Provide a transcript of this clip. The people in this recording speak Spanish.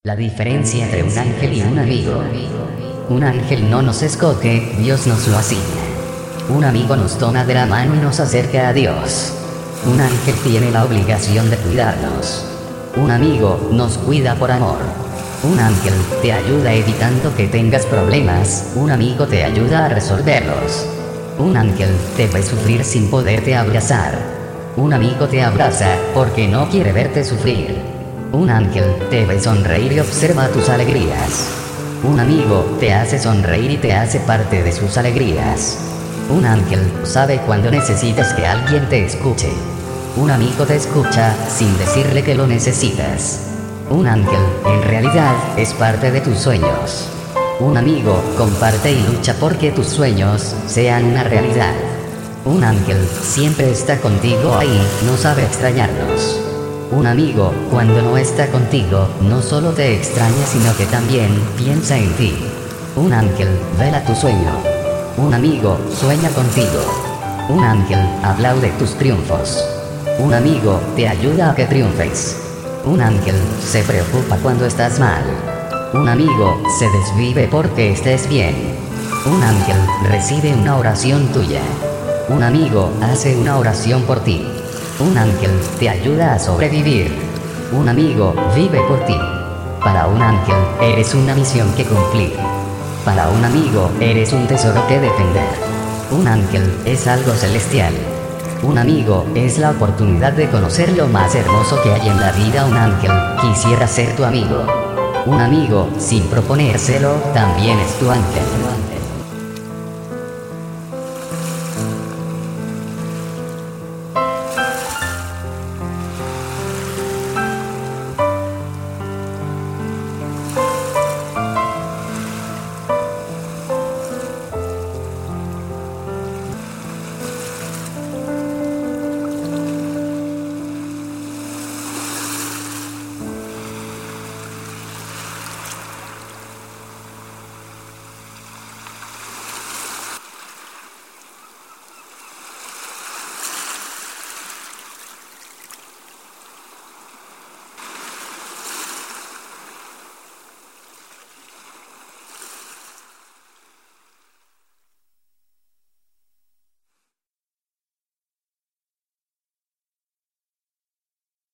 La diferencia entre un ángel y un amigo. Un ángel no nos escoge, Dios nos lo asigna. Un amigo nos toma de la mano y nos acerca a Dios. Un ángel tiene la obligación de cuidarnos. Un amigo nos cuida por amor. Un ángel te ayuda evitando que tengas problemas, un amigo te ayuda a resolverlos. Un ángel te ve sufrir sin poderte abrazar. Un amigo te abraza porque no quiere verte sufrir. Un ángel te ve sonreír y observa tus alegrías. Un amigo te hace sonreír y te hace parte de sus alegrías. Un ángel sabe cuando necesitas que alguien te escuche. Un amigo te escucha sin decirle que lo necesitas. Un ángel, en realidad, es parte de tus sueños. Un amigo comparte y lucha porque tus sueños sean una realidad. Un ángel siempre está contigo ahí, no sabe extrañarnos. Un amigo, cuando no está contigo, no solo te extraña sino que también piensa en ti. Un ángel vela tu sueño. Un amigo sueña contigo. Un ángel aplaude tus triunfos. Un amigo te ayuda a que triunfes. Un ángel se preocupa cuando estás mal. Un amigo se desvive porque estés bien. Un ángel recibe una oración tuya. Un amigo hace una oración por ti. Un ángel te ayuda a sobrevivir. Un amigo vive por ti. Para un ángel eres una misión que cumplir. Para un amigo eres un tesoro que defender. Un ángel es algo celestial. Un amigo es la oportunidad de conocer lo más hermoso que hay en la vida. Un ángel quisiera ser tu amigo. Un amigo, sin proponérselo, también es tu ángel.